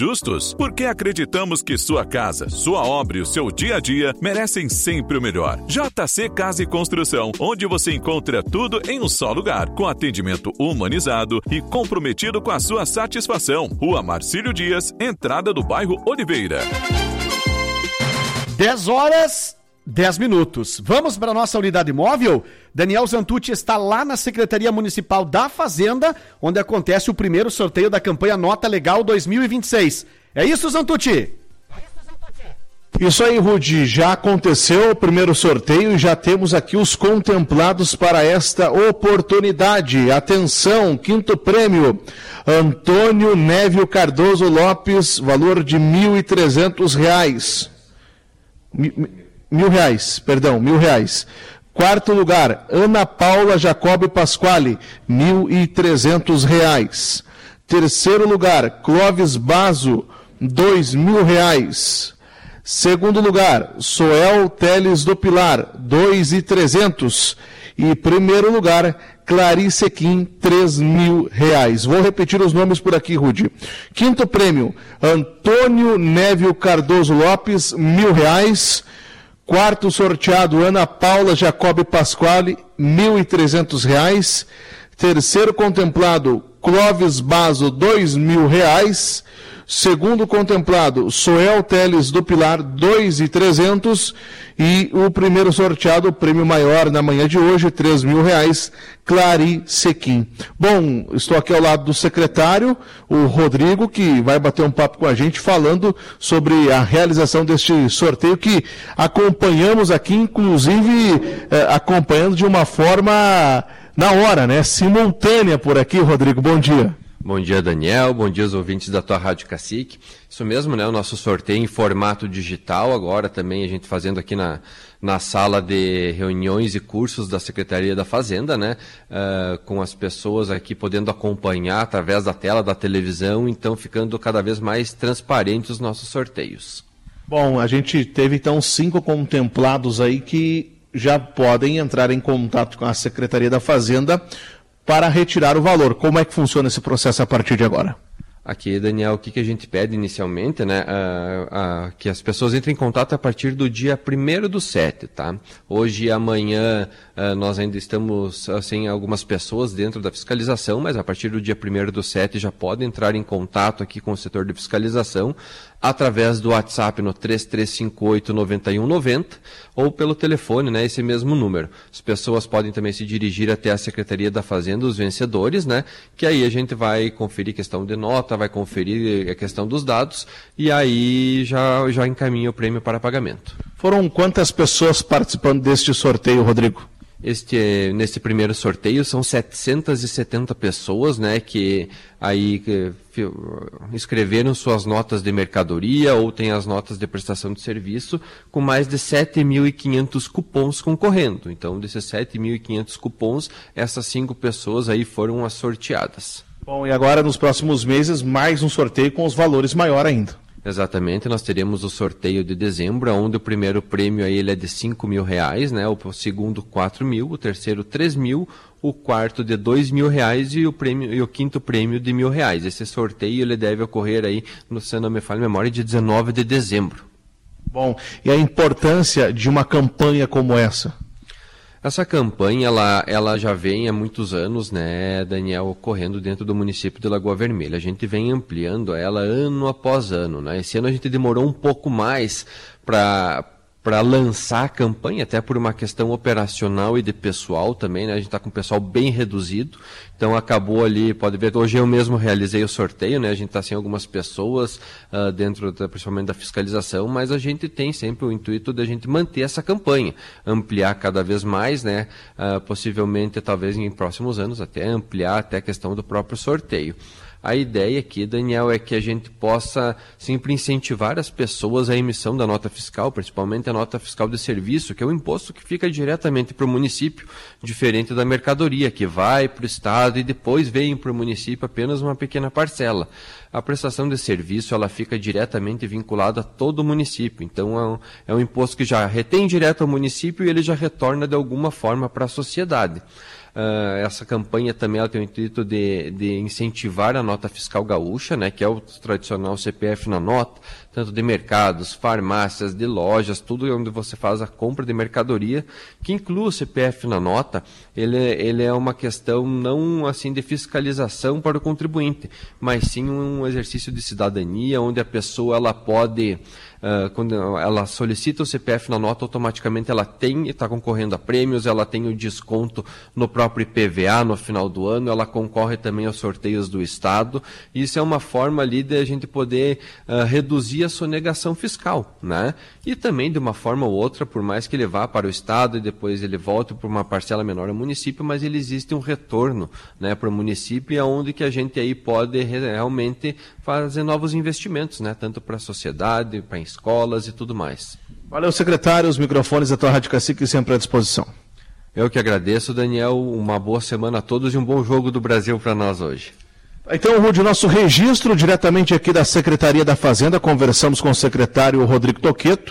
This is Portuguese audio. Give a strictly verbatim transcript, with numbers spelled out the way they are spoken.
Justos, porque acreditamos que sua casa, sua obra e o seu dia a dia merecem sempre o melhor. J C Casa e Construção, onde você encontra tudo em um só lugar, com atendimento humanizado e comprometido com a sua satisfação. Rua Marcílio Dias, entrada do bairro Oliveira. dez horas, dez minutos. Vamos para a nossa unidade móvel? Daniel Zantucci está lá na Secretaria Municipal da Fazenda, onde acontece o primeiro sorteio da campanha Nota Legal dois mil e vinte e seis. É isso, Zantucci? Isso aí, Rudi, já aconteceu o primeiro sorteio e já temos aqui os contemplados para esta oportunidade. Atenção, quinto prêmio, Antônio Névio Cardoso Lopes, valor de mil e trezentos reais. Mil, mil reais, perdão, mil reais. Quarto lugar, Ana Paula Jacob Pasquale, mil e trezentos reais. Terceiro lugar, Clóvis Bazo, dois mil reais. Segundo lugar, Soel Teles do Pilar, dois mil e trezentos. E primeiro lugar, Clarice Kim, três mil reais. Vou repetir os nomes por aqui, Rudi. Quinto prêmio, Antônio Névio Cardoso Lopes, mil reais. Quarto sorteado, Ana Paula Jacob Pasquale, mil e trezentos reais. Terceiro contemplado, Clóvis Bazo, dois mil reais. Segundo contemplado, Soel Teles do Pilar, dois mil e trezentos. E o primeiro sorteado, o prêmio maior na manhã de hoje, três mil reais, Clari Sequim. Bom, estou aqui ao lado do secretário, o Rodrigo, que vai bater um papo com a gente falando sobre a realização deste sorteio que acompanhamos aqui, inclusive eh, acompanhando de uma forma na hora, né? Simultânea por aqui, Rodrigo. Bom dia. Bom dia, Daniel. Bom dia aos ouvintes da tua Rádio Cacique. Isso mesmo, né? O nosso sorteio em formato digital, agora também a gente fazendo aqui na, na sala de reuniões e cursos da Secretaria da Fazenda, né? Uh, com as pessoas aqui podendo acompanhar através da tela da televisão, então ficando cada vez mais transparentes os nossos sorteios. Bom, a gente teve então cinco contemplados aí que já podem entrar em contato com a Secretaria da Fazenda para retirar o valor. Como é que funciona esse processo a partir de agora? Aqui, Daniel, o que, que a gente pede inicialmente, né? Uh, uh, que as pessoas entrem em contato a partir do dia primeiro do sete, tá? Hoje e amanhã uh, nós ainda estamos sem algumas pessoas dentro da fiscalização, mas a partir do dia primeiro do sete já podem entrar em contato aqui com o setor de fiscalização através do WhatsApp no três três cinco oito, nove um nove zero ou pelo telefone, né, esse mesmo número. As pessoas podem também se dirigir até a Secretaria da Fazenda, os vencedores, né, que aí a gente vai conferir questão de nota, vai conferir a questão dos dados e aí já, já encaminha o prêmio para pagamento. Foram quantas pessoas participando deste sorteio, Rodrigo? Este, nesse primeiro sorteio são setecentas e setenta pessoas, né, que aí que, escreveram suas notas de mercadoria ou tem as notas de prestação de serviço com mais de sete mil e quinhentos cupons concorrendo. Então, desses sete mil e quinhentos cupons, essas cinco pessoas aí foram as sorteadas. Bom, e agora nos próximos meses mais um sorteio com os valores maior ainda. Exatamente, nós teremos o sorteio de dezembro, onde o primeiro prêmio aí ele é de cinco mil reais, né? O segundo quatro mil, o terceiro três mil, o quarto de dois mil reais e o, prêmio, e o quinto prêmio de mil reais. Esse sorteio ele deve ocorrer aí, no, se não me falha a memória, de dezenove de dezembro. Bom, e a importância de uma campanha como essa? Essa campanha, ela, ela já vem há muitos anos, né, Daniel, ocorrendo dentro do município de Lagoa Vermelha. A gente vem ampliando ela ano após ano, né? Esse ano a gente demorou um pouco mais para para lançar a campanha, até por uma questão operacional e de pessoal também, né? A gente está com o pessoal bem reduzido, então acabou ali, pode ver, hoje eu mesmo realizei o sorteio, né? A gente está sem algumas pessoas uh, dentro, da, principalmente da fiscalização, mas a gente tem sempre o intuito de a gente manter essa campanha, ampliar cada vez mais, né? Uh, possivelmente, talvez em próximos anos, até ampliar até a questão do próprio sorteio. A ideia aqui, Daniel, é que a gente possa sempre incentivar as pessoas à emissão da nota fiscal, principalmente a nota fiscal de serviço, que é o imposto que fica diretamente para o município, diferente da mercadoria, que vai para o Estado e depois vem para o município apenas uma pequena parcela. A prestação de serviço, ela fica diretamente vinculada a todo o município, então é um, é um imposto que já retém direto ao município e ele já retorna de alguma forma para a sociedade. Uh, essa campanha também ela tem o intuito de, de incentivar a nota fiscal gaúcha, né, que é o tradicional C P F na nota, tanto de mercados, farmácias, de lojas, tudo onde você faz a compra de mercadoria, que inclui o C P F na nota. Ele, ele é uma questão não assim de fiscalização para o contribuinte, mas sim um exercício de cidadania, onde a pessoa ela pode, uh, quando ela solicita o C P F na nota, automaticamente ela tem, está concorrendo a prêmios, ela tem o desconto no próprio I P V A no final do ano, ela concorre também aos sorteios do Estado. Isso é uma forma ali de a gente poder uh, reduzir a sonegação fiscal, né? E também de uma forma ou outra, por mais que ele vá para o Estado e depois ele volte por uma parcela menor ao município, mas ele existe um retorno, né, para o município, onde que a gente aí pode realmente fazer novos investimentos, né, tanto para a sociedade, para escolas e tudo mais. Valeu, secretário, os microfones da tua Rádio Cacique sempre à disposição. Eu que agradeço, Daniel, uma boa semana a todos e um bom jogo do Brasil para nós hoje. Então, Rude, o nosso registro diretamente aqui da Secretaria da Fazenda, conversamos com o secretário Rodrigo Toqueto,